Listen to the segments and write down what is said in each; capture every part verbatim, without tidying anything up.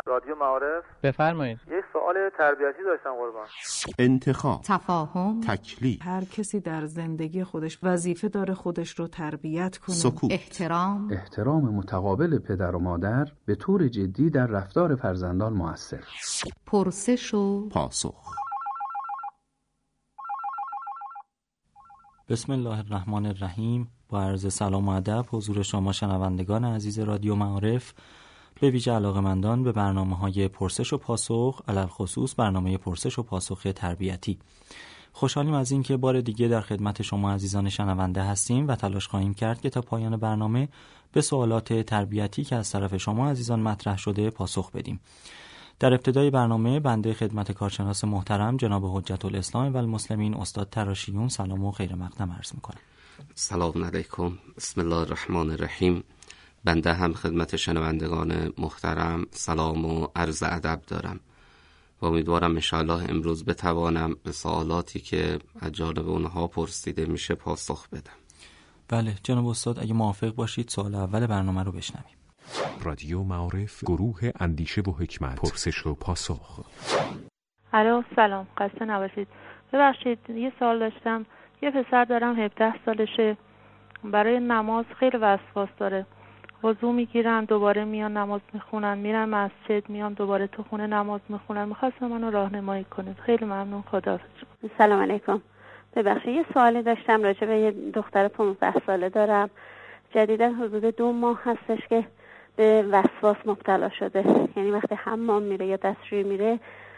رادیو معارف. بفرمایید. یه سوال تربیتی داشتم قربان. انتخاب، تفاهم، تکلیف. هر کسی در زندگی خودش وظیفه داره خودش رو تربیت کنه. سکوت، احترام، احترام متقابل پدر و مادر به طور جدی در رفتار فرزندان مؤثر. پرسش و پاسخ. بسم الله الرحمن الرحیم. با عرض سلام و ادب حضور شما شنوندگان عزیز رادیو معارف، به ویژه علاقه‌مندان به برنامه‌های پرسش و پاسخ، علل خصوص برنامه پرسش و پاسخ تربیتی. خوشحالیم از این که بار دیگه در خدمت شما عزیزان شنونده هستیم و تلاش خواهیم کرد که تا پایان برنامه به سوالات تربیتی که از طرف شما عزیزان مطرح شده پاسخ بدیم. در ابتدای برنامه بنده خدمت کارشناس محترم جناب حجت الاسلام و المسلمین استاد تراشیون سلام و خیر مقدم عرض می‌کنم. سلام علیکم. بسم الله الرحمن الرحیم. بنده هم خدمت شنوندگان محترم سلام و عرض ادب دارم و امیدوارم انشاءالله امروز بتوانم به سوالاتی که از جانب اونها پرسیده میشه پاسخ بدم. بله جناب استاد، اگه موافق باشید سوال اول برنامه رو بشنویم. رادیو معارف، گروه اندیشه و حکمت، پرسش و پاسخ. الو سلام، خسته نباشید. ببخشید یه سوال داشتم. یه پسر دارم هفده سالشه، برای نماز خیلی وسواس داره. وضو میگیرن دوباره میان نماز میخونن، میرن مسجد میان دوباره تو خونه نماز میخونن. میخواستم منو راهنمایی کنید. خیلی ممنون. خداحافظ. سلام علیکم. ببخشید یه سوالی داشتم راجع به یه دختر پانزده ساله دارم. جدیدا حدود دو ماه هستش که به وسواس مبتلا شده. یعنی وقتی حمام میره یا دستشویی میره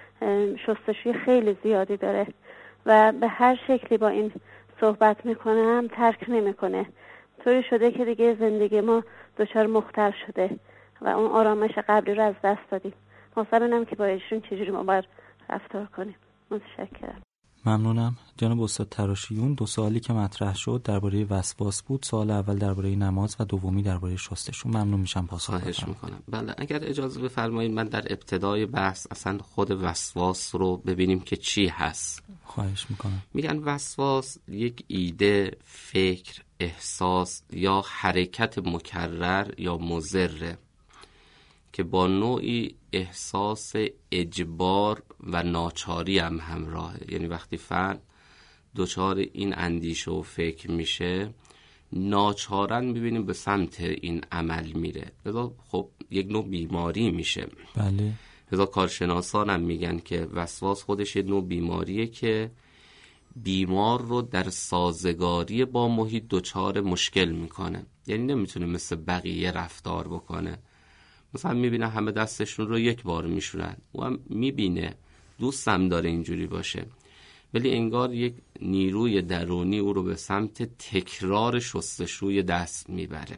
شستشوی خیلی زیادی داره و به هر شکلی با این صحبت میکنم ترک نمیکنه. طوری شده که دیگه زندگی ما دچار مختل شده و اون آرامش قبلی رو از دست دادیم. مثلا که با ایشون چجوری ما باید رفتار کنیم. متشکرم. ممنونم. جناب استاد تراشیون، دو سوالی که مطرح شد درباره وسواس بود. سوال اول درباره نماز و دومی درباره شستشو. ممنون میشم پاسخ بدم. خواهش میکنم. بله اگر اجازه بفرمایید من در ابتدای بحث اصلا خود وسواس رو ببینیم که چی هست. خواهش میکنم. میگن وسواس یک ایده، فکر، احساس یا حرکت مکرر یا مضر که با نوعی احساس اجبار و ناچاری هم همراهه. یعنی وقتی فرد دچار این اندیشه و فکر میشه ناچارن میبینیم به سمت این عمل میره. لذا خب یک نوع بیماری میشه. بله. لذا کارشناسان هم میگن که وسواس خودش یک نوع بیماریه که بیمار رو در سازگاری با محیط دچار مشکل میکنه. یعنی نمیتونه مثل بقیه رفتار بکنه. مثلا میبینه همه دستشون رو یک بار میشونن، او هم میبینه دوست هم داره اینجوری باشه، ولی انگار یک نیروی درونی او رو به سمت تکرار شستشوی دست میبره.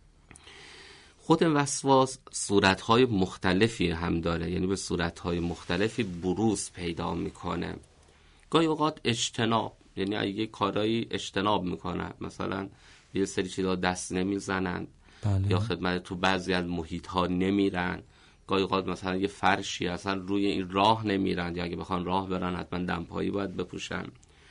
خود وسواس صورتهای مختلفی هم داره، یعنی به صورتهای مختلفی بروز پیدا میکنه. گاهی اوقات اجتناب، یعنی اگه کارایی اجتناب میکنن، مثلا یه سری چیزا دست نمیزنن. بله. یا خدمت تو بعضی از محیط ها نمیرن. گاهی اوقات مثلا یه فرشی اصلا روی این راه نمیرن، یا اگه بخوان راه برن حتما دمپایی باید بپوشن.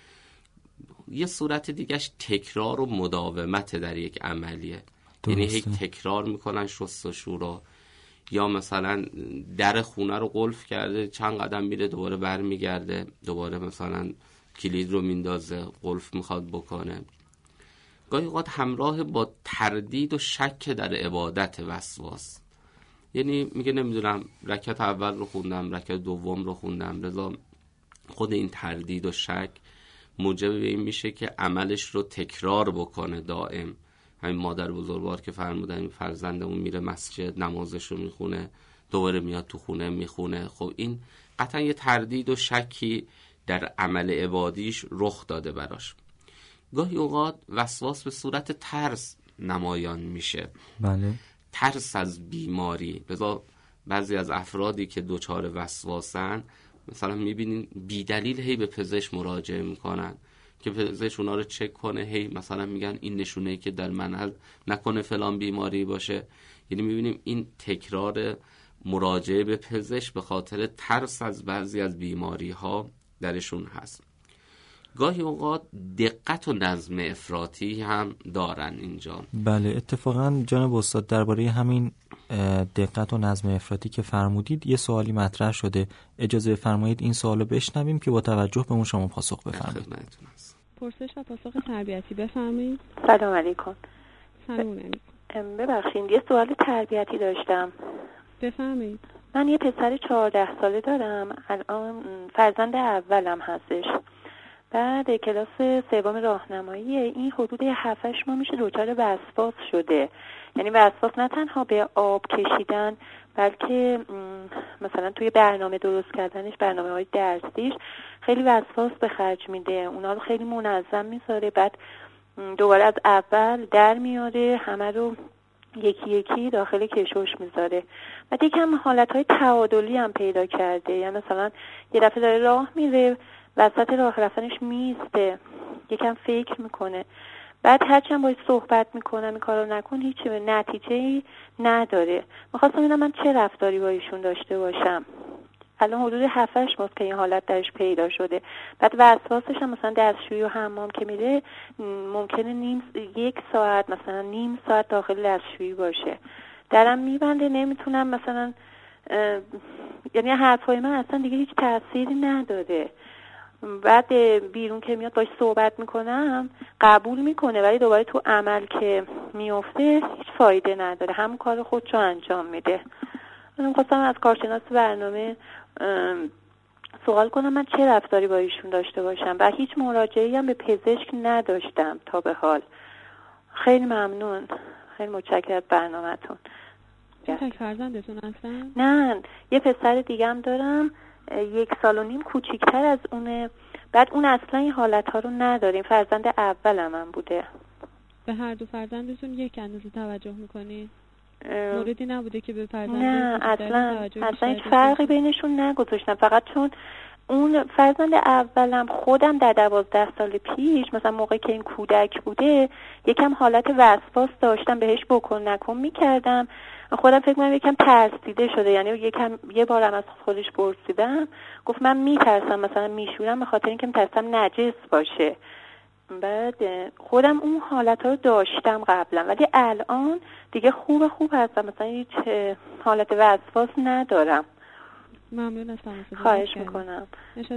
یه صورت دیگهش تکرار و مداومت در یک عملیه. درسته. یعنی هی تکرار میکنن شستشو رو، یا مثلا در خونه رو قلف کرده چند قدم میره دوباره بر میگرده، دوباره مثلا کلید رو میندازه قلف میخواد بکنه. گاهی اوقات همراه با تردید و شک در عبادت وسواس. یعنی میگه نمیدونم رکعت اول رو خوندم، رکعت دوم رو خوندم، لذا خود این تردید و شک موجب این میشه که عملش رو تکرار بکنه دائم. همین مادر بزرگوار که فرمودن فرزندمون میره مسجد نمازش رو میخونه دوباره میاد تو خونه میخونه، خب این قطعا یه تردید و شکی در عمل عبادیش رخ داده براش. گاهی اوقات وسواس به صورت ترس نمایان میشه. بله. ترس از بیماری. بذار بعضی از افرادی که دچار وسواسن مثلا میبینین بی دلیل هی به پزشک مراجعه میکنن که پزشک اونا رو چک کنه، هی مثلا میگن این نشونه که در من هست نکنه فلان بیماری باشه. یعنی میبینیم این تکرار مراجعه به پزشک به خاطر ترس از بعضی از بیماری ها درشون هست. گاهی اوقات دقت و نظم افراطی هم دارن اینجا. بله، اتفاقا جناب استاد درباره همین دقت و نظم افراطی که فرمودید یه سوالی مطرح شده. اجازه بفرمایید این سوالو بشنویم که با توجه به اون شما پاسخ بفرمایید. پرسش و پاسخ تربیتی بفرمایید. سلام علیکم. سلام. ببخشید یه سوال تربیتی داشتم. بفرمایید. من یه پسر چهارده ساله دارم، الان فرزند اولم هستش. بعد کلاس سوم راهنمایی این حدود هفت هشت ماه میشه دچار وسواس شده. یعنی وسواس نه تنها به آب کشیدن بلکه مثلا توی برنامه درست کردنش، برنامه‌های درسیش خیلی وسواس به خرج میده. اونا رو خیلی منظم میذاره، بعد دوباره از اول در میاره، همه رو یکی یکی داخل کشوش میذاره. بعد یکم حالتهای تعادلی هم پیدا کرده. یعنی مثلا یه دفعه داره راه میره، وسط راه رفتنش میسته، یکم فکر میکنه. بعد هرچند باید صحبت میکنم این کارو نکن، هیچی به نتیجه‌ای نداره. میخواستم ببینم من چه رفتاری با ایشون داشته باشم. الان حدود هفت هشت ماه که این حالت درش پیدا شده. بعد وسواسش هم مثلا دستشویی و حمام که میره ممکنه نیم یک ساعت مثلا نیم ساعت داخل دستشویی باشه. درم میبنده، نمیتونم مثلا یعنی حرفای من اصلا دیگه هیچ تأثیری نداره. بعد بیرون که میاد باش صحبت میکنم قبول میکنه، ولی دوباره تو عمل که میفته هیچ فایده نداره، همون کار خودشو انجام میده. من خواستم از کارشناس برنامه سوال کنم من چه رفتاری با ایشون داشته باشم و هیچ مراجعه‌ای هم به پزشک نداشتم تا به حال. خیلی ممنون، خیلی متشکرم از برنامه‌تون. تک فرزندتون هستن؟ نه، یه پسر دیگه هم دارم، یک سال و نیم کوچیکتر از اونه. بعد اون اصلا این حالت‌ها رو نداریم، فرزند اولم هم بوده. به هر دو فرزندتون یک اندازه توجه میکنید؟ موردی نبوده که به فرزند نه اصلا اصلا هیچ فرقی بینشون نگذاشتم، فقط چون اون فرزند اولم خودم در دوازده سال پیش مثلا موقعی که این کودک بوده یکم حالت وسواس داشتم، بهش بکن نکن میکردم. خودم فکر کنم یکم ترسیده شده، یعنی یکم یه بارم از خودش پرسیدم گفت من میترسم مثلا میشورم به خاطر اینکه میترسم نجس باشه. بعد خودم اون حالت‌ها رو داشتم قبلا، ولی الان دیگه خوب خوب هستم، مثلا هیچ حالت وسواس ندارم. ممنون از تماستون. خواهش میکنم.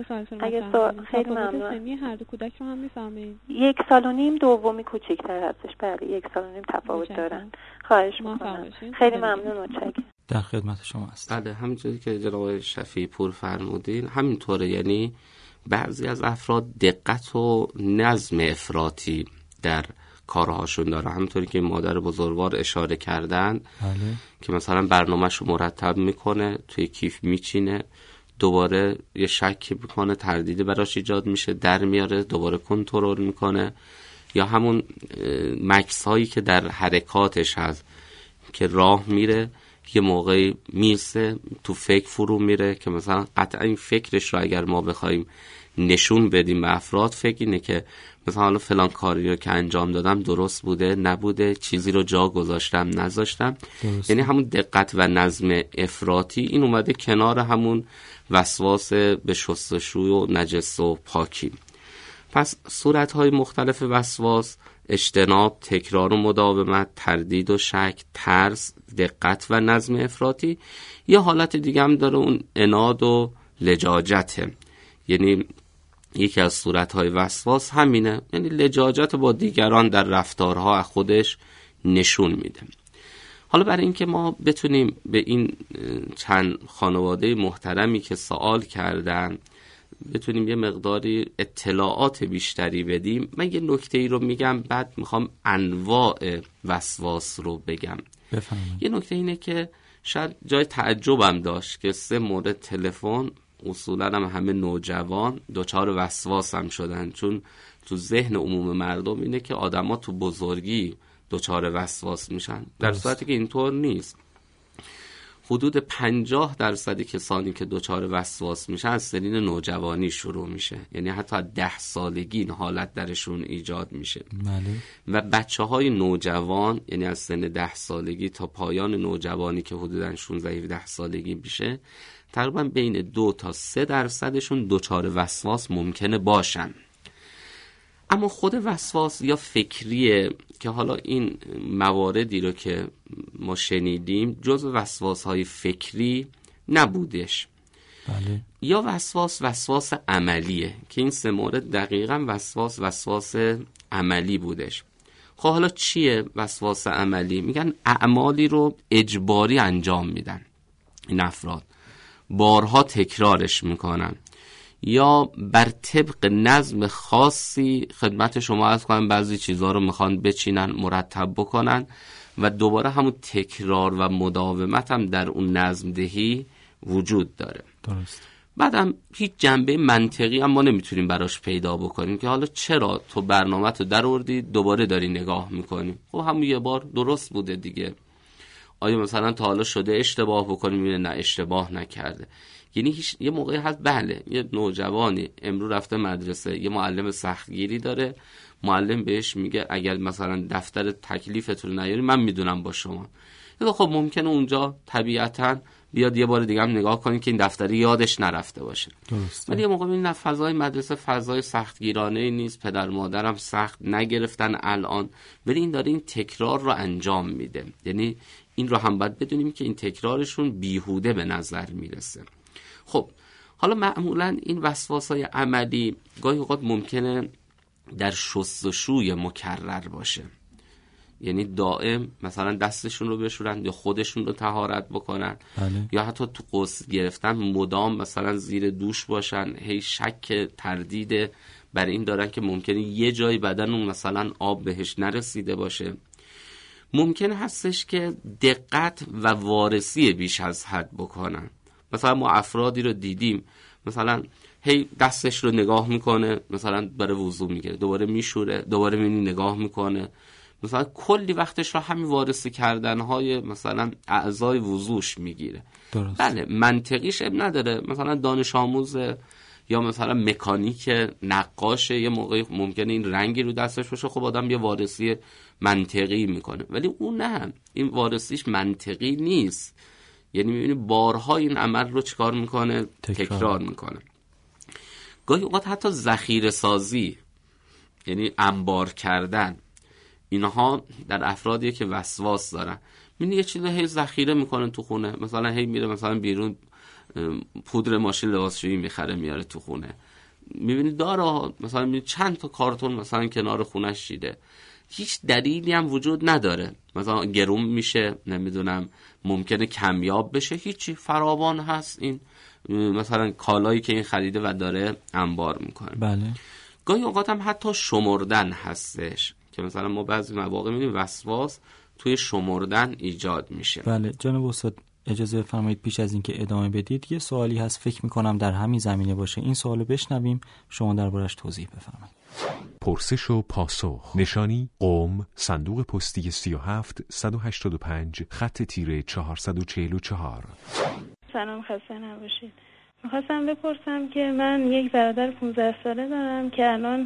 اگه سوال خیلی ممنون. سنی هر دو کودک رو هم میفهمید؟ یک سال و نیم دومی کوچیک‌تر هستش. بله یک سال و نیم تفاوت دارن. خواهش میکنم. خیلی ممنون، متشکرم. در خدمت شما هستم. بله، همونجوری که جناب شفیعی پور فرمودین همینطوره. یعنی بعضی از افراد دقت و نظم افراطی در کارهاشون داره، همونطوری که مادر بزرگوار اشاره کردن. بله. که مثلا برنامه‌شو مرتب میکنه، توی کیف میچینه، دوباره یه شکی میکنه، تردیدی براش ایجاد میشه، در میاره، دوباره کنترل میکنه. یا همون مکس هایی که در حرکاتش هست که راه میره یه موقعی میرسه تو فکر فرو میره که مثلا قطعا این فکرش رو اگر ما بخوایم نشون بدیم به افراد، فکر اینه که مثلا حالا فلان کاری رو که انجام دادم درست بوده نبوده، چیزی رو جا گذاشتم نذاشتم. یعنی همون دقت و نظم افراطی این اومده کنار همون وسواس به شستشوی و نجس و پاکی. پس صورت‌های مختلف وسواس: اجتناب، تکرار و مداومت، تردید و شک، ترس، دقت و نظم افراطی. یه حالت دیگه هم داره، اون عناد و لجاجته. یعنی یکی از صورت‌های وسواس همینه، یعنی لجاجت با دیگران در رفتارها از خودش نشون میده. حالا برای اینکه ما بتونیم به این چند خانواده محترمی که سوال کردن بتونیم یه مقداری اطلاعات بیشتری بدیم، من یه نکته ای رو میگم، بعد میخوام انواع وسواس رو بگم. بفهمید. یه نکته اینه که شاید جای تعجبم داشت که سه مورد تلفن اصولا هم همه نوجوان دچار وسواس هم شدن، چون تو ذهن عموم مردم اینه که آدما تو بزرگی دچار وسواس میشن، در صورتی که اینطور نیست. حدود پنجاه درصد کسانی که دچار وسواس میشن از سنین نوجوانی شروع میشه، یعنی حتی ده سالگی این حالت درشون ایجاد میشه. بله. و بچه های نوجوان، یعنی از سن ده سالگی تا پایان نوجوانی که حدوداً شانزده هفده سالگی میشه، تقریبا بین دو تا سه درصدشون دچار وسواس ممکنه باشن. اما خود وسواس یا فکریه که حالا این مواردی رو که ما شنیدیم جزو وسواس‌های فکری نبودش. بله. یا وسواس وسواس عملیه که این سه مورد دقیقاً وسواس وسواس عملی بودش. خب حالا چیه وسواس عملی؟ میگن اعمالی رو اجباری انجام میدن این افراد، بارها تکرارش میکنن یا بر طبق نظم خاصی خدمت شما عرض کنم بعضی چیزها رو میخوان بچینن مرتب بکنن و دوباره همون تکرار و مداومت هم در اون نظم دهی وجود داره. درست. بعدم هیچ جنبه منطقی هم ما نمیتونیم براش پیدا بکنیم که حالا چرا تو برنامه تو در آوردی دوباره داری نگاه میکنی. خب همون یه بار درست بوده دیگه. آیا مثلا تا حالا شده اشتباه بکنیم؟ نه اشتباه نکرده. یعنی هیچ یه موقعی هست بله یه نوجوانی امروز رفته مدرسه، یه معلم سختگیری داره، معلم بهش میگه اگر مثلا دفتر تکلیفتون رو نیاری من میدونم با شما. خب ممکنه اونجا طبیعتاً بیاد یه بار دیگه هم نگاه کنید که این دفتری یادش نرفته باشه. درسته. ولی یه موقع این فضای مدرسه فضای سختگیرانه نیست، پدر مادرم سخت نگرفتن الان، ولی این داره این تکرار رو انجام میده. یعنی این رو هم باید بدونیم که این تکرارشون بیهوده به نظر میرسه. خب حالا معمولا این وسواسای عملی گاهی اوقات ممکنه در شستشوی مکرر باشه، یعنی دائم مثلا دستشون رو بشورن یا خودشون رو طهارت بکنن. بله. یا حتی تو غسل گرفتن مدام مثلا زیر دوش باشن، هی شک تردید بر این دارن که ممکنه یه جای بدنون مثلا آب بهش نرسیده باشه. ممکن هستش که دقت و وارسی بیش از حد بکنن. مثلا ما افرادی رو دیدیم مثلا هی دستش رو نگاه میکنه، مثلا برای وضو میگیره، دوباره میشوره، دوباره میبینی نگاه میکنه، مثلا کلی وقتش رو همین وارسی کردنهای مثلا اعضای وضوش میگیره. درست. بله منطقیش اب نداره. مثلا دانش آموز یا مثلا مکانیک نقاش یه موقعی ممکنه این رنگی رو دستش باشه، خب آدم یه وارسی منطقی میکنه، ولی اون نه، این وارسیش منطقی نیست. یعنی میبینی بارها این عمل رو چیکار میکنه؟ تکرار, تکرار میکنه. گاهی اوقات حتی ذخیره سازی، یعنی انبار کردن، اینها در افرادی که وسواس دارن. میبینی یه چیزی هی ذخیره میکنه تو خونه، مثلا هی میره مثلا بیرون پودر ماشین لباسشویی میخره میاره تو خونه، میبینی داره مثلا میبینی چند تا کارتون مثلا کنار خونش چیده، هیچ دلیلی هم وجود نداره، مثلا گرون میشه، نمیدونم ممکنه کمیاب بشه، هیچی فراوان هست این مثلا کالایی که این خریده و داره انبار میکنه. بله. گاهی اوقات هم حتی شمردن هستش که مثلا ما بعضی مواقع میبینیم وسواس توی شمردن ایجاد میشه. بله جناب استاد اجازه بفرمایید پیش از اینکه ادامه بدید یه سوالی هست، فکر میکنم در همین زمینه باشه، این سوالو بشنویم شما دربارش توضیح بفرمایید. پرسش و پاسخ. نشانی قم، صندوق پستی سی و هفت صد و هشتاد و پنج، خط تیره چهارصد و چهل و چهار. سلام، خسته نباشید. میخواستم بپرسم که من یک برادر پانزده ساله دارم که الان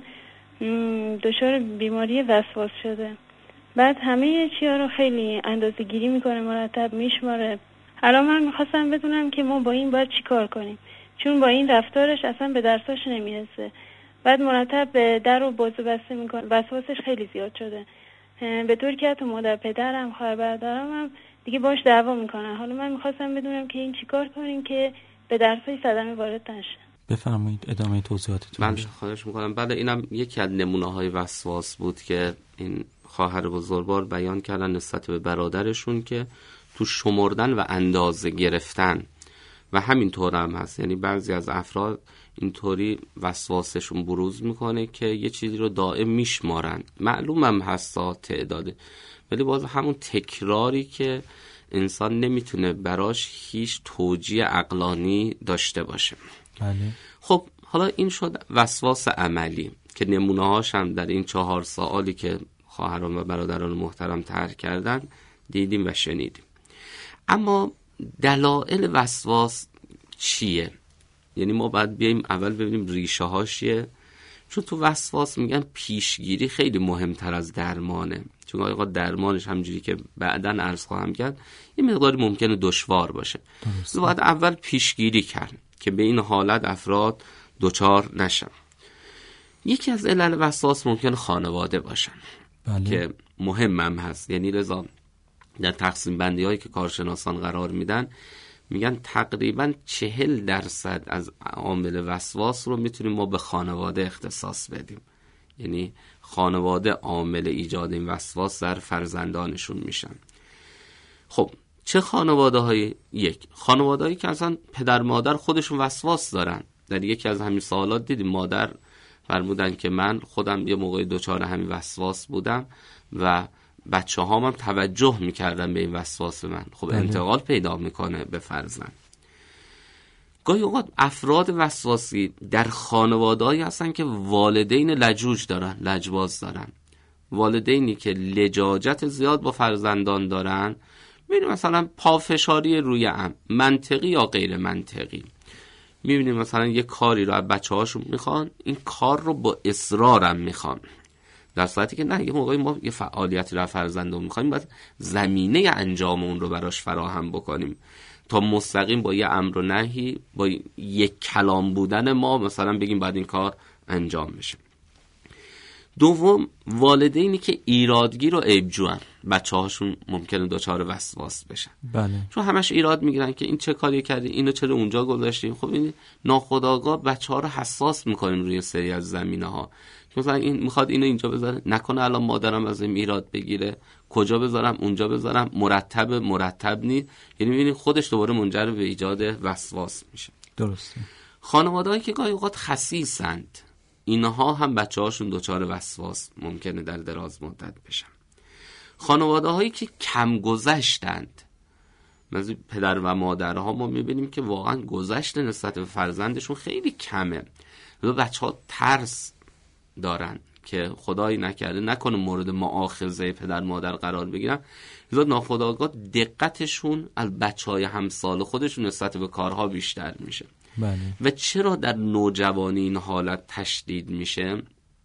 دچار بیماری وسواس شده. بعد همه چیا رو خیلی اندازه گیری میکنه، مرتب میشماره. الان من میخواستم بدونم که ما با این باید چی کار کنیم، چون با این رفتارش اصلا به درساش نمیرسه. بعد مرتب به در و بازو بسته میکنه، وسواسش خیلی زیاد شده، به طور که حتی مادر پدرم خواهر برادرم هم دیگه باش دعوا میکنن. حالا من میخواستم بدونم که این چی کار کنیم که به درسای صدمه وارد نشه. بفرمایید ادامه توضیحاتتون. من خواهش میکنم. بله اینم یکی از نمونه های وسواس بود که این خواهر بزرگوار بیان کردن نسبت به برادرشون که تو شمردن و اندازه گرفتن و همین طور هم هست. یعنی بعضی از افراد اینطوری وسواسشون بروز میکنه که یه چیزی رو دائم میشمارن، معلوم هم هست تعداده، ولی باز همون تکراری که انسان نمیتونه براش هیچ توجیه عقلانی داشته باشه. بله. خب حالا این شد وسواس عملی که نمونه هاش هم در این چهار سوالی که خواهران و برادران محترم طرح کردن دیدیم و شنیدیم. اما دلایل وسواس چیه؟ یعنی ما باید بیاییم اول ببینیم ریشه هاش چیه، چون تو وسواس میگن پیشگیری خیلی مهمتر از درمانه، چون آقا درمانش همجوری که بعداً عرض خواهم کرد یه مقداری ممکنه دشوار باشه. باید اول پیشگیری کرد که به این حالت افراد دچار نشن. یکی از علل وسواس ممکن خانواده باشن. بله. که مهمم هست. یعنی لذا در تقسیم بندی هایی که کارشناسان قرار میدن میگن تقریبا چهل درصد از عامل وسواس رو میتونیم ما به خانواده اختصاص بدیم. یعنی خانواده عامل ایجاد این وسواس در فرزندانشون میشن. خب چه خانواده های؟ یک خانواده هایی که اصلا پدر مادر خودشون وسواس دارن. در یکی از همین سوالات دیدیم مادر فرمودن که من خودم یه موقع دوچار همین وسواس بودم و بچه هام هم توجه میکردن به این وسواس من. خب بله. انتقال پیدا میکنه به فرزند. گاهی اوقات افراد وسواسی در خانواده‌ای هستن که والدین لجوج دارن، لجباز دارن. والدینی که لجاجت زیاد با فرزندان دارن، میبینیم مثلا پافشاری روی ام، منطقی یا غیر منطقی. میبینیم مثلا یه کاری رو از بچه هاشون میخوان، این کار رو با اصرارم میخوان، در صورتی که نه، یه موقعی ما یه فعالیتی رو فرزندون میخوایم باید زمینه انجام اون رو براش فراهم بکنیم تا مستقیم با یه امر و نهی، با یک کلام بودن ما مثلا بگیم باید این کار انجام بشه. دوم والدینی که ایرادگیر و عیبجوان، بچه هاشون ممکنه دچار وسواس بشن. بله. چون همش ایراد میگیرن که این چه کاری کردی، اینو چرا اونجا گذاشتیم. خب این ناخودآگاه بچه ها رو حساس میکنیم روی سری از زمینه ها. مثلا این میخواد اینو اینجا بذاره، نکنه الان مادرم از این ایراد بگیره، کجا بذارم، اونجا بذارم، مرتب مرتب نیست. یعنی میبینید خودش دوباره منجر به ایجاد وسواس میشه. درسته. خانواده‌ای که گاهی اوقات خسیسند، اینها هم بچه هاشون دچار وسواس ممکنه در دراز مدت بشن. خانواده هایی که کم گذشتند، مثل پدر و مادرها، ما میبینیم که واقعا گذشت نسبت به فرزندشون خیلی کمه و بچه ها ترس دارن که خدایی نکرده نکنه مورد مؤاخذه پدر مادر قرار بگیرن. لذا ناخودآگاه دقتشون از بچه های همسال خودشون نسبت به کارها بیشتر میشه. بله. و چرا در نوجوانی این حالت تشدید میشه؟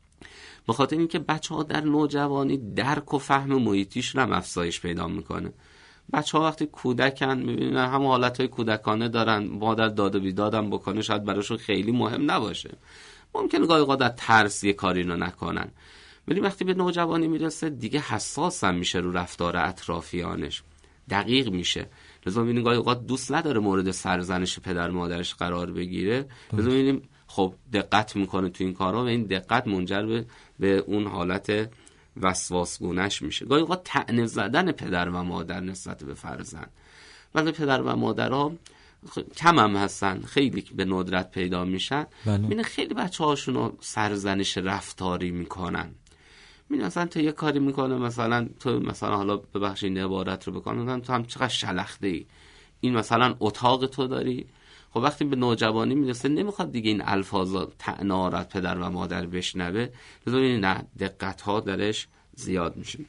به خاطر اینکه بچه ها در نوجوانی درک و فهم محیطیشون هم افزایش پیدا میکنه. بچه ها وقتی کودکن میبینن هم حالت های کودکانه دارن، مادر داد و بیدادم بکنه شاید براشون خیلی مهم نباشه، ممکنه گاهی اوقات در ترس یه کاری رو نکنن، ولی وقتی به نوجوانی میرسه دیگه حساس هم میشه رو رفتار اطرافیانش، دقیق میشه. لذا میبینیم گاهی اوقات دوست نداره مورد سرزنش پدر مادرش قرار بگیره. لذا میبینیم خب دقت میکنه تو این کارا و این دقت منجر به, به اون حالت وسواسگونش میشه. گاهی اوقات طعنه زدن پدر و مادر نسبت به فرزند، ولی پدر و مادرها کم هم هستن، خیلی به ندرت پیدا میشن. میبینه خیلی بچه هاشونو سرزنش رفتاری میکنن. میبینه مثلا تو یه کاری میکنه، مثلا تو مثلا حالا ببخشید این عبارت رو بکنم، تو هم چقدر شلخته ای، این مثلا اتاق تو داری. خب وقتی به نوجوانی میرسه نمیخواد دیگه این الفاظ طعنه‌آرت پدر و مادر بشنوه، لذا نه دقت ها درش زیاد میشه.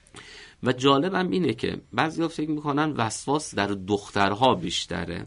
و جالبم اینه که بعضیا فکر میکنن وسواس در دخترها بیشتره.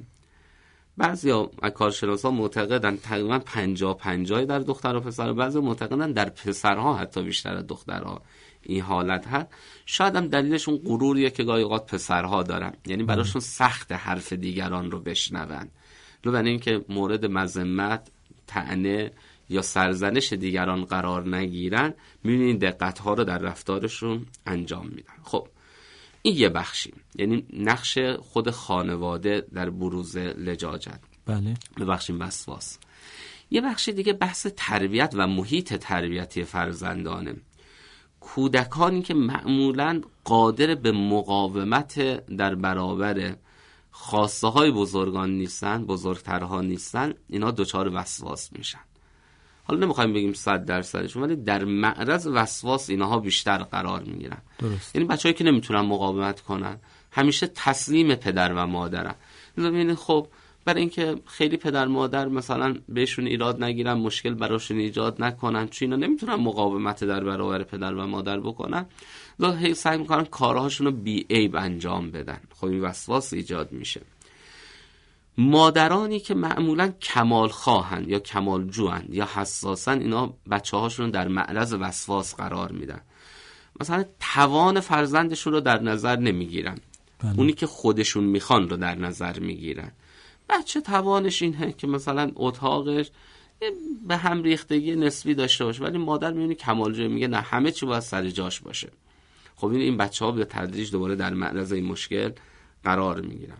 بعضیا از کارشناسا معتقدن تقریبا پنجاه پنجاه در دختر و پسر، بعضیا معتقدن در پسرها حتی بیشتر از دخترها این حالت هست. شاید هم دلیلش اون غروریه که گاهی اوقات پسرها دارن، یعنی براشون سخت حرف دیگران رو بشنون، لو برای اینکه مورد مذمت، طعنه یا سرزنش دیگران قرار نگیرن، می‌بینید دقت‌ها رو در رفتارشون انجام میدن. خب این یه بخشی، یعنی نقش خود خانواده در بروز لجاجت. بله. ببخشیم وسواس. یه بخش دیگه بحث تربیت و محیط تربیتی فرزندانه. کودکانی که معمولاً قادر به مقاومت در برابر خواسته های بزرگان نیستن، بزرگترها نیستن، اینا دچار وسواس میشن. حالا نمیخوایم بگیم صد درصدشون، ولی در معرض وسواس اینها بیشتر قرار میگیرن. درست. یعنی بچه‌ای که نمیتونن مقاومت کنن، همیشه تسلیم پدر و مادرن. یعنی خب برای اینکه خیلی پدر مادر مثلا بهشون ایراد نگیرن، مشکل براشون ایجاد نکنن، چون اینا نمیتونن مقاومت در برابر پدر و مادر بکنن، لذا سعی میکنن کارهاشون رو بی عیب انجام بدن. خب این وسواس ایجاد میشه. مادرانی که معمولا کمال خواهن یا کمال جوان یا حساسن، اینا بچه هاشون در معرض وسواس قرار میدن. مثلا توان فرزندشون رو در نظر نمیگیرن، بله. اونی که خودشون میخوان رو در نظر میگیرن. بچه توانش اینه که مثلا اتاقش به هم ریختگی نسبی داشته باشه، ولی مادر میبینی کمالجویی میگه نه همه چی باید سر جاش باشه. خب این این بچه‌ها به تدریج دوباره در معرض این مشکل قرار میگیرن.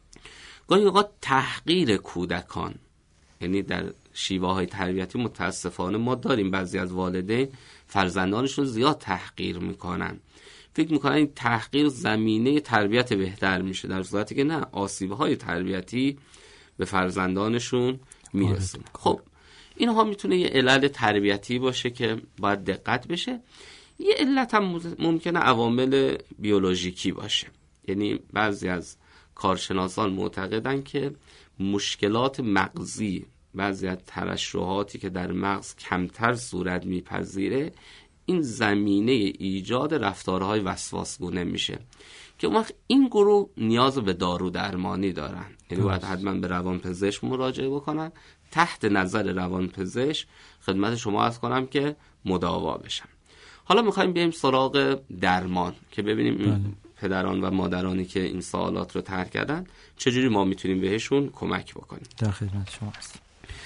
گاهی اوقات تحقیر کودکان، یعنی در شیوه های تربیتی متاسفانه ما داریم بعضی از والدین فرزندانشون زیاد تحقیر میکنن، فکر میکنن این تحقیر زمینه تربیت بهتر میشه، در صورتی که نه، آسیب های تربیتی به فرزندانشون میرسه. خب اینها میتونه یه علل تربیتی باشه که باید دقت بشه. یه علت هم ممکنه عوامل بیولوژیکی باشه، یعنی بعضی از کارشناسان معتقدن که مشکلات مغزی، بعضی از ترشحاتی که در مغز کمتر صورت میپذیره، این زمینه ایجاد رفتارهای وسواسگونه میشه که اون وقت این گروه نیاز به دارو درمانی دارن، یعنی باید حتما به روانپزشک مراجعه بکنن، تحت نظر روانپزشک خدمت شما عرض کنم که مداوا بشن. حالا میخوایم بریم سراغ درمان که ببینیم بله. پدران و مادرانی که این سوالات رو طرح کردن چجوری ما میتونیم بهشون کمک بکنیم. در خدمت شما هستم.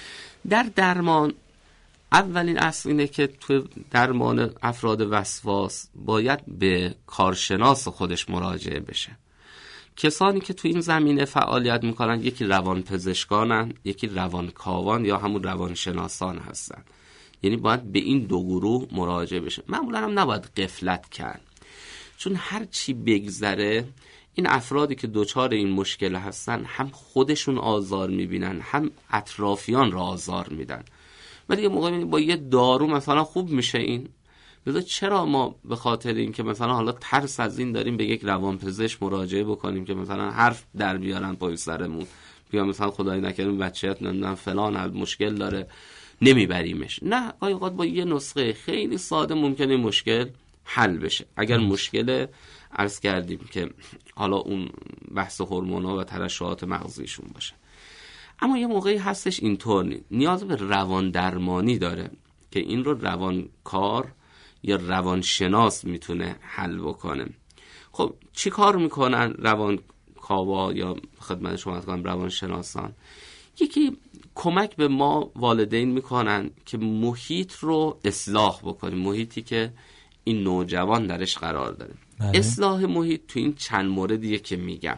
در درمان اولین اصل اینه که تو درمان افراد وسواس باید به کارشناس خودش مراجعه بشه. کسانی که تو این زمینه فعالیت میکنن یکی روانپزشکانن، یکی روانکاوان یا همون روانشناسان هستن، یعنی باید به این دو گروه مراجعه بشه. معمولا هم نباید غفلت کرد، چون هر چی بگذره این افرادی که دوچار این مشکل هستن هم خودشون آزار میبینن هم اطرافیان را آزار میدن، ولی یه موقع با یه دارو مثلا خوب میشه این. لذا چرا ما به خاطر این که مثلا حالا ترس از این داریم به یک روانپزشک مراجعه بکنیم که مثلا حرف در بیارن پای سرمون، بیا مثلا خدای نکنه بچه‌ت نمیدونم فلان حل مشکل داره نمیبریمش؟ نه، گاهی اوقات با یه نسخه خیلی ساده ممکنه مشکل حل بشه. اگر مشکل عرض کردیم که حالا اون بحث هورمون‌ها و ترشحات مغزیشون باشه، اما یه موقعی هستش اینطور نیست، نیاز به روان درمانی داره که این رو روانکار یا روانشناس میتونه حل بکنه. خب چی کار میکنن روانکاوا یا خدمت شما کنم روانشناسان؟ یکی کمک به ما والدین میکنن که محیط رو اصلاح بکنیم، محیطی که این نوجوان درش قرار داره. بله. اصلاح محیط تو این چند موردیه که میگم.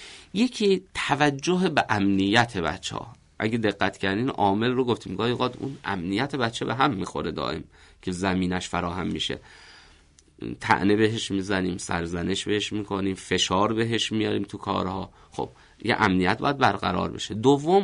یکی توجه به امنیت بچه ها. اگه دقت کردین عامل رو گفتیم، گاهی اوقات اون امنیت بچه به هم میخوره دائم که زمینش فراهم میشه، طعنه بهش میزنیم، سرزنش بهش میکنیم، فشار بهش میاریم تو کارها. خب یه امنیت باید برقرار بشه. دوم،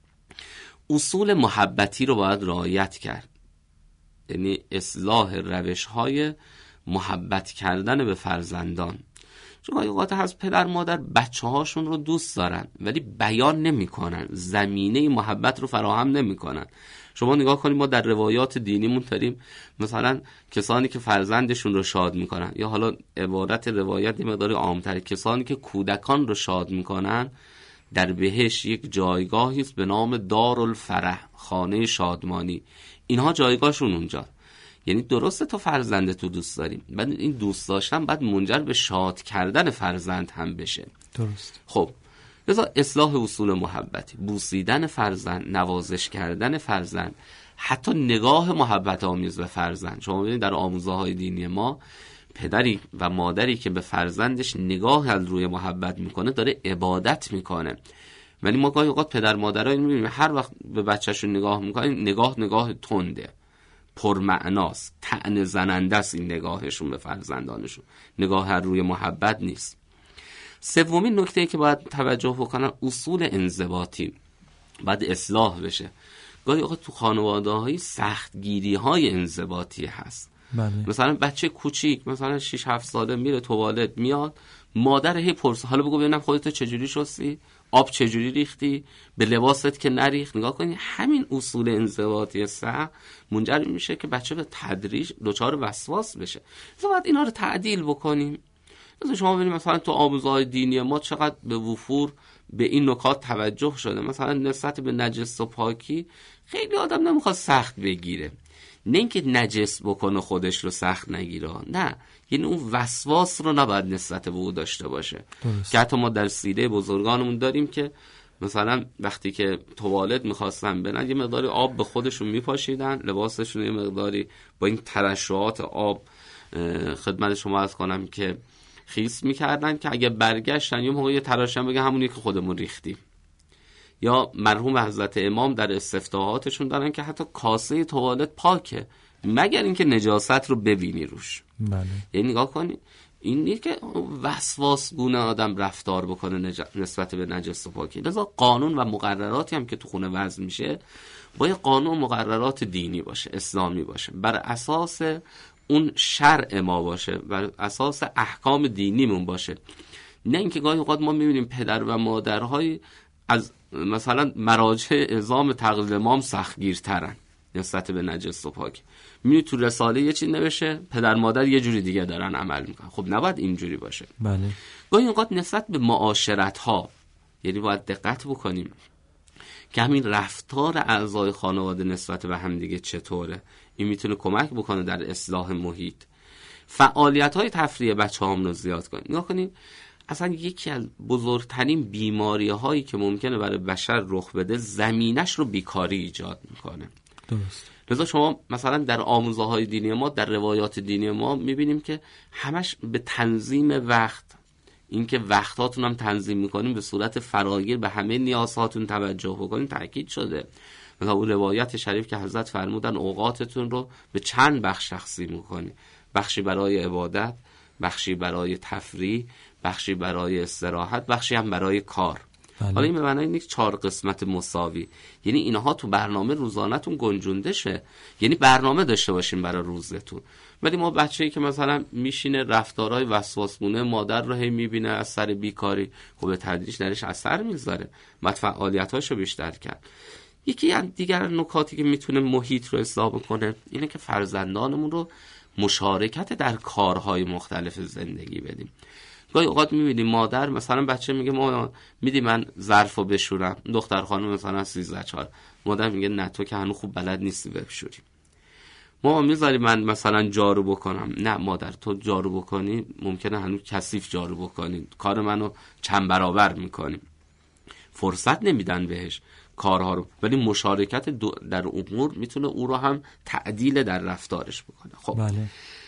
اصول محبتی رو باید رعایت کرد، یعنی اصلاح روش های محبت کردن به فرزندان. چون گاهی اوقات هست پدر مادر بچه هاشون رو دوست دارن ولی بیان نمی کنن، زمینه محبت رو فراهم نمی کنن. شما نگاه کنید ما در روایات دینیمون داریم مثلا کسانی که فرزندشون رو شاد میکنن، یا حالا عبارت روایت مقداری عام‌تر، کسانی که کودکان رو شاد میکنن در بهشت یک جایگاهی است به نام دارالفرح، خانه شادمانی. اینها جایگاهشون اونجا. یعنی درسته تو فرزند تو دوست داریم، بعد این دوست داشتن بعد منجر به شاد کردن فرزند هم بشه. درست. خب لذا اصلاح اصول محبتی، بوسیدن فرزند، نوازش کردن فرزند، حتی نگاه محبت آمیز به فرزند. شما ببینید در آموزه های دینی ما پدری و مادری که به فرزندش نگاه از روی محبت میکنه داره عبادت میکنه. ولی ما گاهی اوقات پدر مادرها اینو میبینیم هر وقت به بچه‌شون نگاه میکنن نگاه نگاه تنده، پرمعناست، طعنه زننده است این نگاهشون به فرزندانشون، نگاه از روی محبت نیست. سومین نکته‌ای که باید توجه بکنن اصول انضباطی باید اصلاح بشه. گاهی اوقات تو خانواده‌های سختگیری‌های انضباطی هست. بله. مثلا بچه کوچیک مثلا شش هفت ساله میره توالت، میاد مادر هی پرسه حالا بگو ببینم خودت چجوری شستی، آب چجوری ریختی، به لباست که نریخت. نگاه کنید همین اصول انضباطی سخت منجر میشه که بچه به تدریج دچار وسواس بشه. باید اینا رو تعدیل بکنیم. مثلا شما ببینید مثلا تو آموزه‌های دینی ما چقدر به وفور به این نکات توجه شده. مثلا نسبت به نجس و پاکی خیلی آدم نمیخواد سخت بگیره، نه اینکه نجس بکنه خودش رو سخت نگیره، نه، یعنی اون وسواس رو نباید نسبت به او داشته باشه. درست. که حتی ما در سیره بزرگانمون داریم که مثلا وقتی که توالت میخواستن برن یه مقداری آب به خودشون میپاشیدن، لباسشون یه مقداری با این ترشحات آب خدمت شما عرض کنم که خیس میکردن که اگه برگشتن یه موقع یه تراشن بگه همونی که خودمون ریختیم. یا مرحوم حضرت امام در استفتاحاتشون دارن که حتی کاسه توالت پاکه مگر اینکه نجاست رو ببینی روش. بله. یعنی نگاه کنی این نیست که وسواس گونه آدم رفتار بکنه نج... نسبت به نجس و پاکی. لذا قانون و مقرراتی هم که تو خونه وضع میشه باید قانون و مقررات دینی باشه، اسلامی باشه، بر اساس اون شرع ما باشه، بر اساس احکام دینیمون باشه. نه اینکه گاهی اوقات ما میبینیم پدر و مادرهای از مثلا مراجع اعظام تقلید امام سختگیرترن نسبت به نجس و پاک. میبینی تو رساله یه چیز نوشته، پدر مادر یه جوری دیگه دارن عمل میکنن. خب نباید اینجوری باشه. بله. گاهی اوقات نسبت به معاشرت ها، یعنی باید دقت بکنیم که همین رفتار اعضای خانواده نسبت به هم دیگه چطوره. این میتونه کمک بکنه در اصلاح محیط. فعالیت های تفریحی بچه هم رو زیاد کنیم. نگاه کنیم اصلا یکی از بزرگترین بیماری هایی که ممکنه برای بشر رخ بده زمینش رو بیکاری ایجاد میکنه. درست. لذا شما مثلا در آموزه های دینی ما، در روایات دینی ما میبینیم که همش به تنظیم وقت، اینکه وقتاتون هم تنظیم میکنیم به صورت فراگیر به همه نیازهاتون توجه بکنیم تاکید شده. مثلا اون روایت شریف که حضرت فرمودن اوقاتتون رو به چند بخش تقسیم میکنید، بخشی برای عبادت، بخشی برای تفریح، بخشی برای استراحت، بخشی هم برای کار. بله. حالا این به معنای اینه که چهار قسمت مساوی، یعنی اینها تو برنامه روزانه‌تون گنجونده شه، یعنی برنامه داشته باشین برای روزتون. ولی ما بچه‌ای که مثلا میشینه رفتارهای وسواسگونه مادر رو هی میبینه از سر بیکاری، خب به تدریج درش اثر میذاره، بعد فعالیتاشو بیشتر کرد. یکی از دیگر نکاتی که میتونه محیط رو اصلاح بکنه اینه که فرزندانمون رو مشارکت در کارهای مختلف زندگی بدیم. گاهی اوقات میبینیم مادر مثلا بچه میگه ما میدی من ظرفو بشورم، دختر خانم مثلا سیزده چهار، مادر میگه نه تو که هنوز خوب بلد نیستی بشوری. ما میذاری من مثلا جارو بکنم، نه مادر تو جارو بکنی ممکنه هنوز کثیف جارو بکنی، کار منو چند برابر میکنی. فرصت نمیدن بهش کارها رو، ولی مشارکت در امور میتونه او رو هم تعدیل در رفتارش بکنه. خب بله.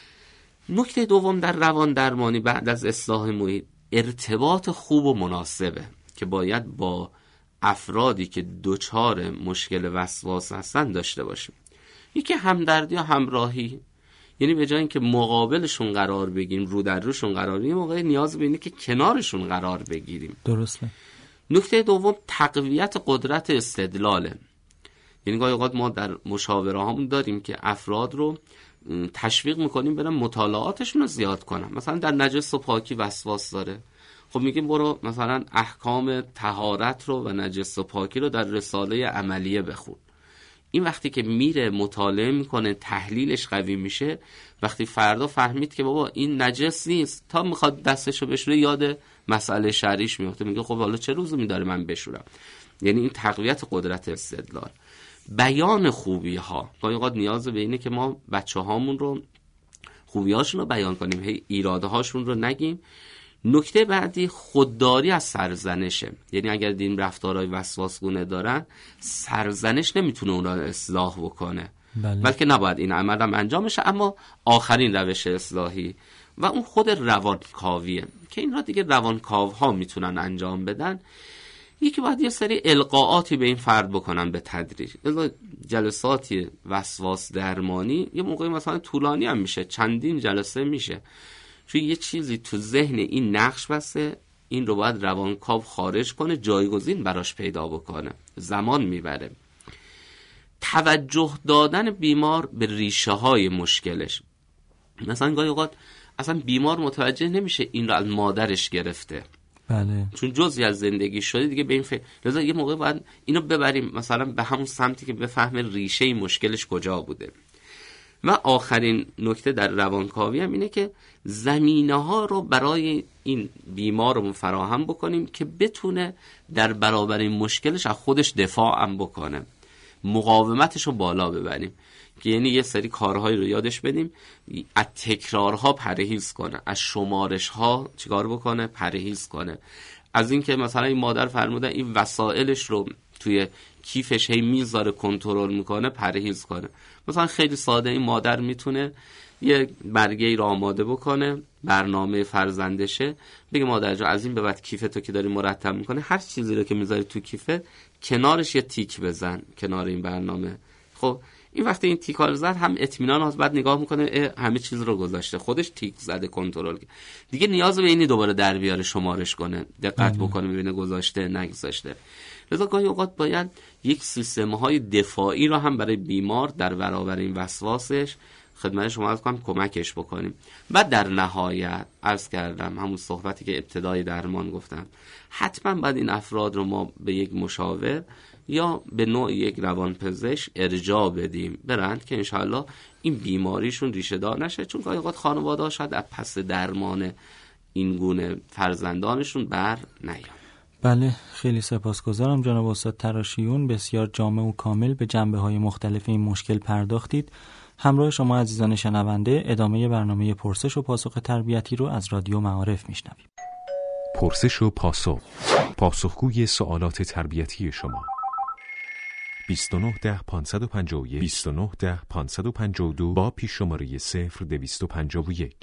نکته دوم در روان درمانی بعد از اصلاح محیط ارتباط خوب و مناسبه که باید با افرادی که دچار مشکل وسواس هستن داشته باشیم. یکی همدردی یا همراهی، یعنی به جای اینکه مقابلشون قرار بگیریم، رو در روشون قرار بگیریم، موقعی نیاز به اینه که کنارشون قرار بگیریم. درسته. نکته دوم تقویت قدرت استدلاله. یعنی گاهی اوقات ما در مشاوره هامون داریم که افراد رو تشویق میکنیم برن مطالعاتشون رو زیاد کنن. مثلا در نجس و پاکی وسواس داره، خب میگیم برو مثلا احکام طهارت رو و نجس و پاکی رو در رساله عملیه بخون. این وقتی که میره مطالعه میکنه، تحلیلش قوی میشه، وقتی فردا فهمید که بابا این نجس نیست، تا میخواد دستشو بشوره یاد مسئله شرعیش میفته، میگه خب حالا چه روزی داره من بشورم. یعنی این تقویت قدرت استدلال. بیان خوبی ها، گاهی اوقات نیاز به اینه که ما بچه هامون رو خوبی هاشون رو بیان کنیم، هی ایراده هاشون رو نگیم. نکته بعدی خودداری از سرزنشه. یعنی اگر دین رفتارهای وسواسگونه دارن، سرزنش نمیتونه اونا رو اصلاح بکنه. بله. بلکه نباید این عمل هم انجام بشه، اما آخرین روش اصلاحی و اون خود روانکاویه که این را دیگه روانکاوها میتونن انجام بدن. یکی باید یه سری القاءاتی به این فرد بکنن به تدریج. جلساتی وسواس درمانی یه موقعی مثلا طولانی هم میشه، چندین جلسه میشه، چون یه چیزی تو ذهن این نقش بسته، این رو باید روانکاو خارج کنه، جایگزین براش پیدا بکنه، زمان میبره. توجه دادن بیمار به ریشه های مشکلش. مثلا گاهی اوقات اصلا بیمار متوجه نمیشه این رو از مادرش گرفته، بله، چون جزئی از زندگی شده دیگه به این فکر. لذا یه موقع باید اینو ببریم مثلا به همون سمتی که بفهمه ریشه مشکلش کجا بوده. و آخرین نکته در روانکاوی هم اینه که زمینه ها رو برای این بیمار رو فراهم بکنیم که بتونه در برابر این مشکلش از خودش دفاع هم بکنه، مقاومتش رو بالا ببریم. که یعنی یه سری کارهایی رو یادش بدیم، از تکرارها پرهیز کنه، از شمارشها چیکار بکنه، پرهیز کنه، از این که مثلا این مادر فرمودن این وسایلش رو توی کیفش هی میذاره کنترل میکنه پرهیز کنه. مثلا خیلی ساده این مادر میتونه یه برگه رو آماده بکنه، برنامه فرزندشه، بگه مادر جان از این به بعد کیفتو که داری مرتب میکنه هر چیزی رو که میذاری تو کیفه کنارش یه تیک بزن کنار این برنامه. خب این وقتی این تیکا رو زد هم اطمینان هست، بعد نگاه میکنه همه چیز رو گذاشته، خودش تیک زده کنترل دیگه، نیاز به اینی دوباره در بیاره شمارش کنه دقت بکنه ببینه گذاشته نگذاشته. لذا گاهی اوقات باید یک سیستم‌های دفاعی رو هم برای بیمار در برابر این وسواسش خدمت شما عرض کنم کمکش بکنیم. و در نهایت عرض کردم همون صحبتی که ابتدای درمان گفتم، حتما باید این افراد رو ما به یک مشاور یا به نوع یک روانپزشک ارجاع بدیم برند که انشاءالله این بیماریشون ریشه دار نشه، چون گاهی اوقات خانواده‌ها شاید از پس درمان این گونه فرزندانشون بر نیان. بله، خیلی سپاسگزارم جناب استاد تراشیون، بسیار جامع و کامل به جنبه‌های مختلف این مشکل پرداختید. همراه شما عزیزان شنونده ادامه برنامه پرسش و پاسخ تربیتی رو از رادیو معارف میشنویم. پرسش و پاسخ، پاسخگوی سوالات تربیتی شما. بیست و نه ده پانصد و پنجاه و یک بیست و نه ده پانصد و پنجاه و دو با پیش شماره صفر دویست و پنجاه و یک.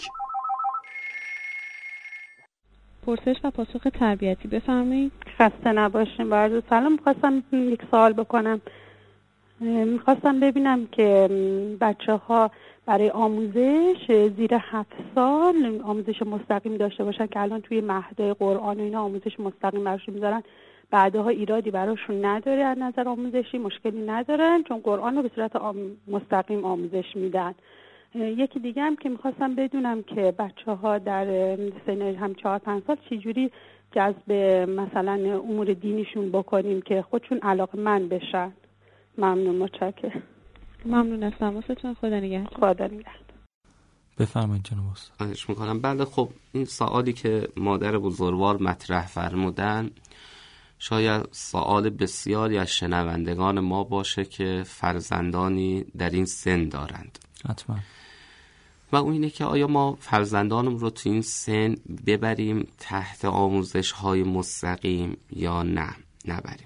پرسش و پاسخ تربیتی بفرمایید. خسته نباشین. با عرض سلام، می‌خواستم یک سوال بکنم. میخواستم ببینم که بچه ها برای آموزش زیر هفت سال آموزش مستقیم داشته باشن که الان توی مهد قرآن و اینا آموزش مستقیم براشون میذارن، بعدها ایرادی براشون نداره، از نظر آموزشی مشکلی ندارن چون قرآن رو به صورت مستقیم آموزش میدن. یکی دیگه هم که میخواستم بدونم که بچه ها در سن هم چهار پنج سال چجوری جذب مثلا امور دینیشون بکنیم که خودشون علاقه‌مند بشن. ممنون، متشکرم. ممنون از تماستون. خدا نگهدار. خدا نگهدار. بفرمایید جناب استاد. خواهش میکنم. بله، خب این سوالی که مادر بزرگوار مطرح فرمودن شاید سوال بسیاری از شنوندگان ما باشه که فرزندانی در این سن دارند. حتما. و اون اینه که آیا ما فرزندانم رو تو این سن ببریم تحت آموزش های مستقیم یا نه نبریم.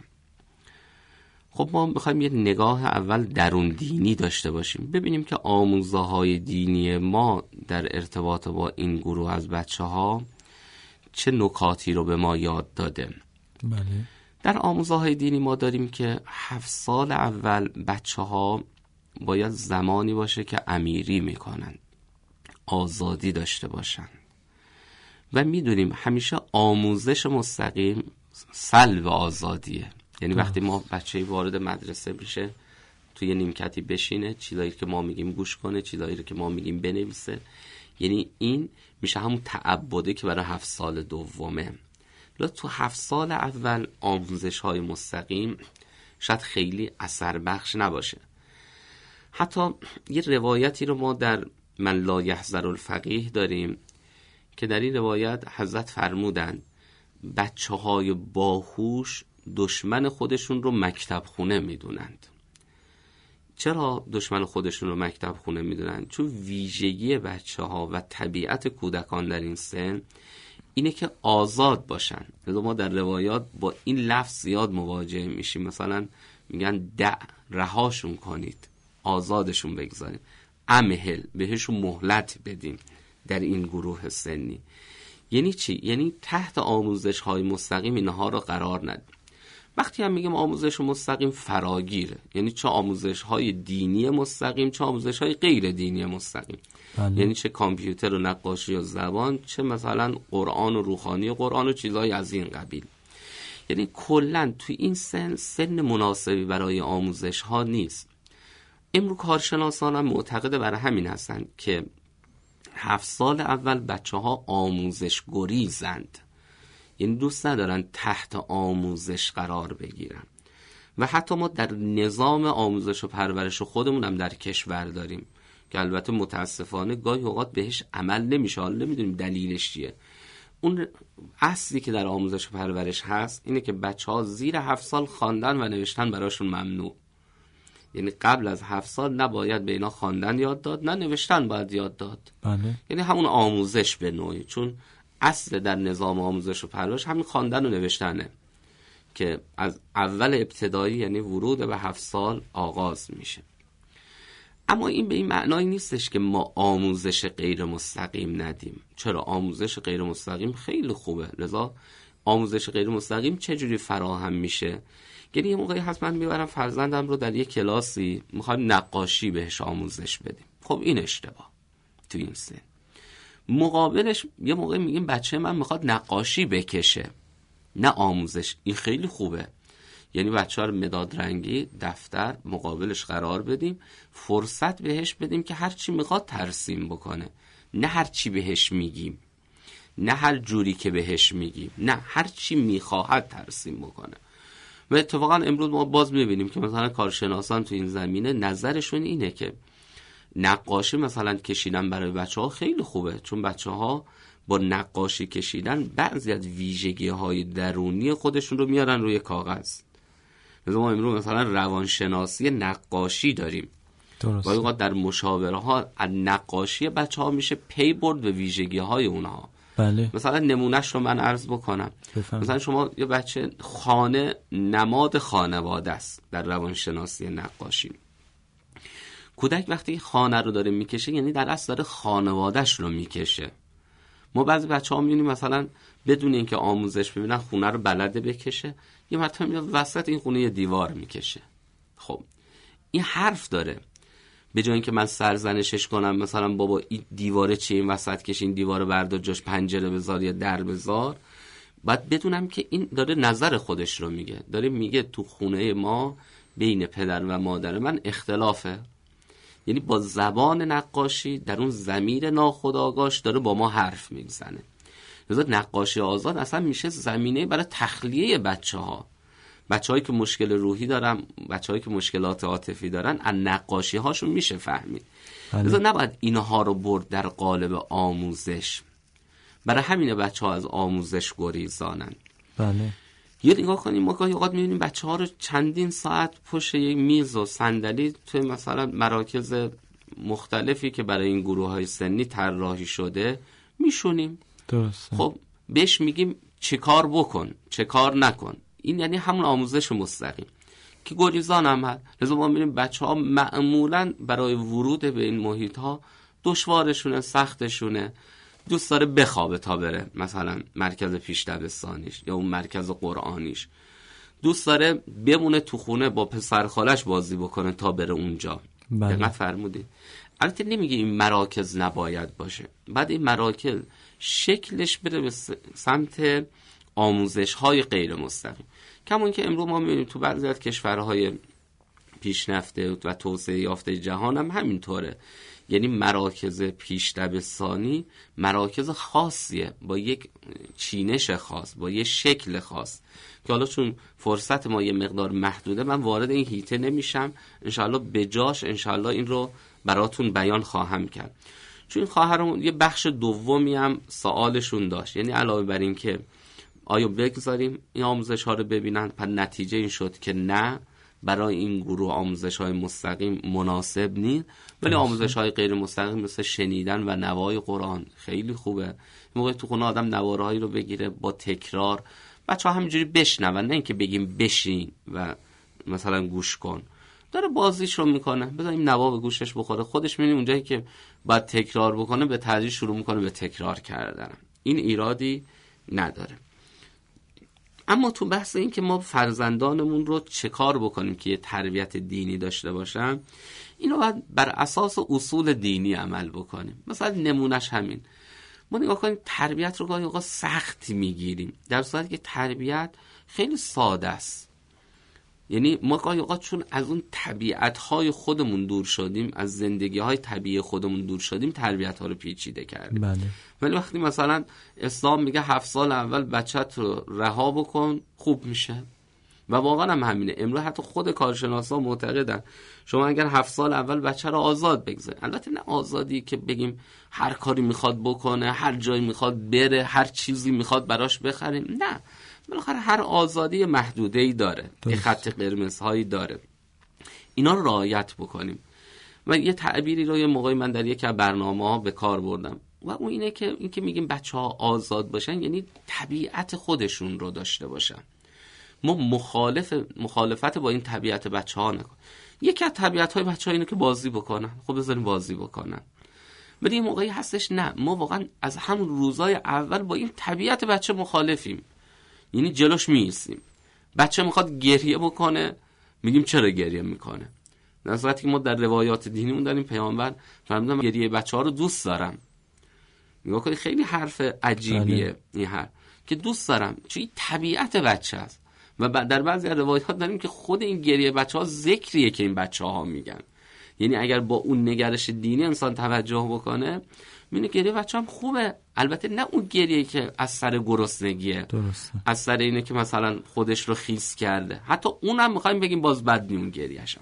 خب ما میخوایم یه نگاه اول درون دینی داشته باشیم، ببینیم که آموزه های دینی ما در ارتباط با این گروه از بچه ها چه نکاتی رو به ما یاد داده. بله. در آموزه های دینی ما داریم که هفت سال اول بچه ها باید زمانی باشه که امیری میکنن، آزادی داشته باشن و میدونیم همیشه آموزش مستقیم سلب آزادیه. یعنی وقتی ما بچه‌ای وارد مدرسه میشه توی نیمکتی بشینه، چیزایی که ما میگیم گوش کنه، چیزایی که ما میگیم بنویسه، یعنی این میشه همون تعبده که برای هفت سال دومه. لذا تو هفت سال اول آموزش های مستقیم شاید خیلی اثر بخش نباشه. حتی یه روایتی رو ما در من لا یحذر الفقیه داریم که در این روایت حضرت فرمودن بچه های باهوش دشمن خودشون رو مکتب خونه میدونند. چرا دشمن خودشون رو مکتب خونه میدونند؟ چون ویژگی بچه ها و طبیعت کودکان در این سن اینه که آزاد باشن. لذا ما در روایات با این لفظ زیاد مواجه میشیم، مثلا میگن دع، رهاشون کنید، آزادشون بگذاریم، امهل، بهشون مهلت بدیم در این گروه سنی. یعنی چی؟ یعنی تحت آموزش های مستقیم اینها رو قرار ندیم. وقتی هم میگم آموزش مستقیم فراگیره، یعنی چه آموزش های دینی مستقیم چه آموزش های غیر دینی مستقیم. بله. یعنی چه کامپیوتر و نقاشی و زبان، چه مثلا قرآن و روحانی و قرآن و چیزهای از این قبیل. یعنی کلا توی این سن سن مناسبی برای آموزش ها نیست. امروز کارشناسان هم معتقد برای همین هستن که هفت سال اول بچه ها آموزش گریزند، یعنی دوست ندارن تحت آموزش قرار بگیرن. و حتی ما در نظام آموزش و پرورش خودمون هم در کشور داریم که البته متاسفانه گاهی اوقات بهش عمل نمیشه، حالا نمیدونیم دلیلش چیه. اون اصلی که در آموزش و پرورش هست اینه که بچه ها زیر هفت سال خواندن و نوشتن براشون ممنوع. یعنی قبل از هفت سال نباید به اینا خواندن یاد داد، نه نوشتن باید یاد داد. بله. یعنی همون آموزش به نوعی، چون اصل در نظام آموزش و پرورش همین خواندن و نوشتنه که از اول ابتدایی یعنی ورود به هفت سال آغاز میشه. اما این به این معنایی نیستش که ما آموزش غیر مستقیم ندیم. چرا؟ آموزش غیر مستقیم خیلی خوبه. لذا آموزش غیر مستقیم چجوری فراهم میشه؟ یعنی یه موقعی هست من میبرم فرزندم رو در یک کلاسی میخوایم نقاشی بهش آموزش بدیم. خب این اشتباه تو این سن. مقابلش یه موقع میگیم بچه من میخواد نقاشی بکشه، نه آموزش. این خیلی خوبه. یعنی بچه ها رو مداد رنگی دفتر مقابلش قرار بدیم، فرصت بهش بدیم که هر چی میخواد ترسیم بکنه، نه هر چی بهش میگیم، نه هر جوری که بهش میگیم، نه هر چی میخواهد ترسیم بکنه. و اتفاقا امروز ما باز میبینیم که مثلا کارشناسان تو این زمینه نظرشون اینه که نقاشی مثلا کشیدن برای بچه ها خیلی خوبه، چون بچه ها با نقاشی کشیدن بعضی از ویژگی های درونی خودشون رو میارن روی کاغذ. مثلا ما امروز مثلا روانشناسی نقاشی داریم. درست. و در مشاوره ها از نقاشی بچه ها میشه پی برد به ویژگی های اونها. بله. مثلا نمونهش رو من عرض بکنم. بفهم. مثلا شما یه بچه خانه نماد خانواده است در روانشناسی نقاشی. کودک وقتی خانه رو داره میکشه یعنی در اصل داره خانوادهش رو میکشه. ما بعضی بچه‌ها می‌بینیم مثلا بدون اینکه آموزش ببینن خونه رو بلده بکشه، یه مرتبه میاد وسط این خونه یه دیوار میکشه. خب این حرف داره. به جای اینکه من سرزنشش کنم مثلا بابا این دیواره چیه این وسط کش، این دیواره بردار جاش پنجره بذار یا در بذار، باید بدونم که این داره نظر خودش رو میگه. داره میگه تو خونه ما بین پدر و مادر من اختلافه. یعنی با زبان نقاشی در اون ضمیر ناخودآگاهش داره با ما حرف میزنه. لذا نقاشی آزاد اصلا میشه زمینه برای تخلیه بچه ها. بچه هایی که مشکل روحی دارن، بچه هایی که مشکلات عاطفی دارن، از نقاشی هاشون میشه فهمید. لذا نباید اینها رو برد در قالب آموزش. برای همین بچه ها از آموزش گریزانن. بله. یه نگاه کنیم ما گاهی اوقات می‌بینیم بچه‌ها رو چندین ساعت پشت یک میز و صندلی توی مثلا مراکز مختلفی که برای این گروه‌های سنی طراحی شده میشونیم. درسته. خب بهش میگیم چه کار بکن، چه کار نکن. این یعنی همون آموزش مستقیم که گریزان هم هست. لذا ما می‌بینیم بچه‌ها معمولاً برای ورود به این محیط‌ها دشوارشونه، سختشونه. دوست داره بخوابه تا بره مثلا مرکز پیش دبستانیش یا اون مرکز قرآنیش. دوست داره بمونه تو خونه با پسر خالش بازی بکنه تا بره اونجا. دقت فرمودید؟ البته نمیگه این مراکز نباید باشه. بعد این مراکز شکلش بره به سمت آموزش های غیر مستقیم. کمون که امروز ما میبینیم تو بعضی از کشورهای پیشرفته و توسعه یافته جهان هم همینطوره. یعنی مراکز پیش دبستانی مراکز خاصیه با یک چینش خاص، با یک شکل خاص که حالا چون فرصت ما یه مقدار محدوده من وارد این هیته نمیشم. انشالله به جاش انشالله این رو براتون بیان خواهم کرد. چون این خواهرمون یه بخش دومی هم سوالشون داشت، یعنی علاوه بر این که آیا بگذاریم این آموزش ها رو ببینن، پس نتیجه این شد که نه، برای این گروه آموزش های مستقیم مناسب نیست، ولی آموزش های غیر مستقیم مثل شنیدن و نوای قرآن خیلی خوبه. موقع تو خونه آدم نوارهایی رو بگیره با تکرار، بچه ها همینجوری بشنون، نه اینکه بگیم بشین و مثلا گوش کن. داره بازیش رو میکنه، بذاریم نوا به گوشش بخوره، خودش میبینیم اونجایی که باید تکرار بکنه به تدریج شروع میکنه به تکرار کردن. این ایرادی نداره. اما تو بحث این که ما فرزندانمون رو چه کار بکنیم که یه تربیت دینی داشته باشن، اینو باید بر اساس اصول دینی عمل بکنیم. مثلا نمونش همین، ما نگاه کنیم تربیت رو گاهی اوقات سخت میگیریم، در صورتی که تربیت خیلی ساده است. یعنی ما گاهی اوقات چون از اون طبیعت‌های خودمون دور شدیم، از زندگی‌های طبیعی خودمون دور شدیم، تربیت‌ها رو پیچیده کردیم. بله. ولی وقتی مثلا اسلام میگه هفت سال اول بچت رو رها بکن، خوب میشه. و واقعا هم همینه. امروز حتی خود کارشناسا معتقدن شما اگر هفت سال اول بچه رو آزاد بگذارید، البته نه آزادی که بگیم هر کاری میخواد بکنه، هر جایی میخواد بره، هر چیزی میخواد براش بخریم، نه، بالاخره هر آزادی محدوده‌ای داره، یه خط قرمزهایی داره. اینا رو رعایت بکنیم. و یه تعبیری رو یه موقعی من در یک از برنامه‌ها به کار بردم. و اون اینه که این که میگیم بچه ها آزاد باشن یعنی طبیعت خودشون رو داشته باشن. ما مخالف مخالفت با این طبیعت بچه ها نکن. یکی از طبیعت های بچه ها اینه که بازی بکنن، خب بذاریم بازی بکنن. ولی این موقعی هستش نه، ما واقعا از همون روزای اول با این طبیعت بچه مخالفیم، یعنی جلوش میایستیم. بچه میخواد گریه بکنه، میگیم چرا گریه میکنه؟ در صورتی که ما در روایات دینیمون داریم پیامبر فرمودن گریه بچه ها رو دوست دارم. نگاه کنید خیلی حرف عجیبیه بله. این حرف که دوست دارم، چون این طبیعت بچه است. و در بعضی روایات داریم که خود این گریه بچه ها ذکریه که این بچه ها میگن. یعنی اگر با اون نگرش دینی انسان توجه بکنه میبینه گریه بچه هم خوبه، البته نه اون گریه که از سر گرسنگیه، درسته. از سر اینه که مثلا خودش رو خیس کرده، حتی اونم میخوایم بگیم باز بد نی اون گریه‌شم.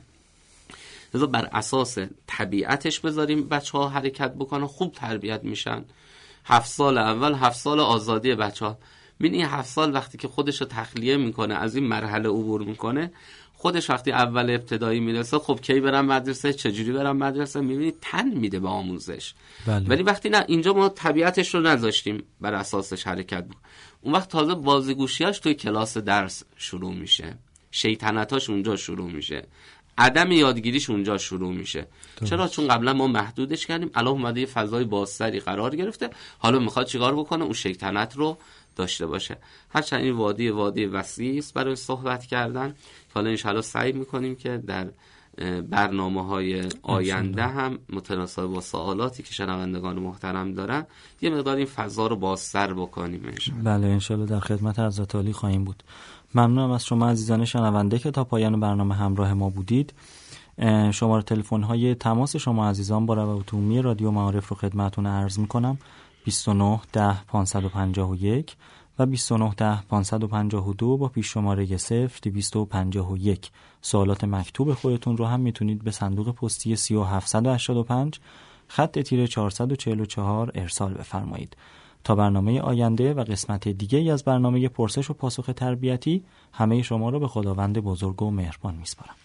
لذا بر اساس طبیعتش بذاریم بچه ها حرکت بکنن، خوب تربیت میشن. هفت سال اول هفت سال آزادی بچه ها، ببین این هفت سال وقتی که خودش رو تخلیه میکنه، از این مرحله عبور میکنه، خودش وقتی اول ابتدایی میرسه خب کی برم مدرسه، چجوری برم مدرسه، میبینی تن میده به آموزش. بله. ولی وقتی نه اینجا ما طبیعتش رو نذاشتیم بر اساسش حرکت بکنه، اون وقت تازه بازیگوشیاش توی کلاس درس شروع میشه، شیطنتاش اونجا شروع میشه، عدم یادگیریش اونجا شروع میشه. درست. چرا؟ چون قبلا ما محدودش کردیم، الان اومده یه فضای بازتری قرار گرفته، حالا میخواد چیکار بکنه؟ اون شیطنت رو داشته باشه. هرچند این وادی وادی وسیعی است برای صحبت کردن، حالا انشالله سعی میکنیم که در برنامه‌های آینده هم متناسب با سوالاتی که شنوندگان محترم دارن یه مقدار این فضا رو بازتر بکنیم انشالله. بله انشالله در خدمت حضرت عالی خواهیم بود. ممنونم از شما عزیزان شنونده که تا پایان برنامه همراه ما بودید. شماره تلفن های تماس شما عزیزان با روابط عمومی رادیو معارف رو خدمتتون عرض میکنم: بیست و نه ده پانصد و پنجاه و یک و بیست و نه ده پانصد و پنجاه و دو با پیش شماره صفر دویست و پنجاه و یک. سوالات مکتوب خودتون رو هم میتونید به صندوق پستی سی و هفت هشتاد و پنج خط تیره چهارصد و چهل و چهار ارسال بفرمایید. تا برنامه آینده و قسمت دیگه از برنامه پرسش و پاسخ تربیتی همه شما رو به خداوند بزرگ و مهربان میسپارم.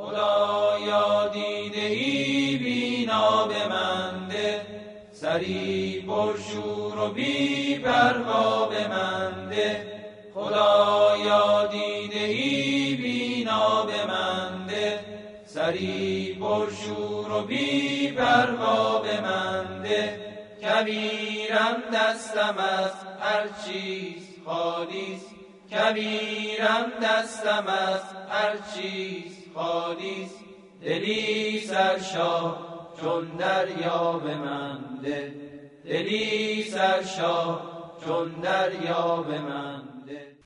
خدایا دیده‌ای بینا به من ده، سری پرشور و بی پروا به من ده. خدایا دیده‌ای بینا به من ده، سری پرشور و بی پروا به من ده. کبیرم دستم از هر چیز خالیست، کبیرم دستم از هر چیز خالیست. دلی سرشار چون دریا به من ده، دلی سرشار چون دریا به من